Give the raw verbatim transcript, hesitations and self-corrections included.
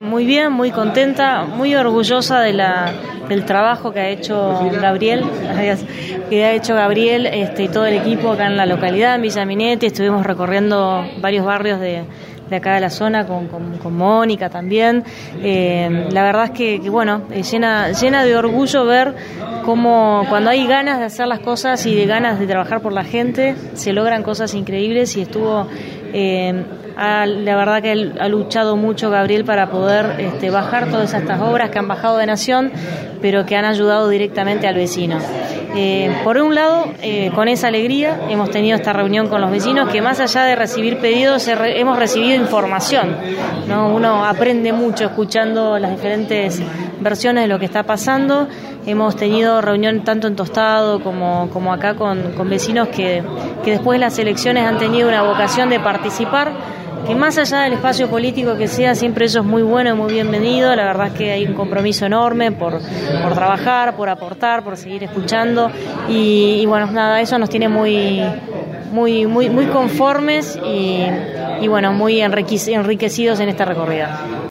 Muy bien, muy contenta, muy orgullosa de la, del trabajo que ha hecho Gabriel, que ha hecho Gabriel este, y todo el equipo acá en la localidad, en Villa Minetti. Estuvimos recorriendo varios barrios de, de acá de la zona con, con, con Mónica también. Eh, la verdad es que, que bueno, llena, llena de orgullo ver cómo cuando hay ganas de hacer las cosas y de ganas de trabajar por la gente, se logran cosas increíbles y estuvo... Eh, ha, la verdad que él, ha luchado mucho Gabriel para poder este, bajar todas estas obras que han bajado de Nación, pero que han ayudado directamente al vecino. Eh, por un lado, eh, con esa alegría hemos tenido esta reunión con los vecinos, que más allá de recibir pedidos, re, hemos recibido información, ¿no? Uno aprende mucho escuchando las diferentes versiones de lo que está pasando. Hemos tenido reunión tanto en Tostado como, como acá con, con vecinos que, que después de las elecciones han tenido una vocación de participar, que más allá del espacio político que sea, siempre eso es muy bueno y muy bienvenido. La verdad es que hay un compromiso enorme por, por trabajar, por aportar, por seguir escuchando y, y bueno, nada, eso nos tiene muy muy muy muy conformes y, y bueno, muy enriquecidos en esta recorrida.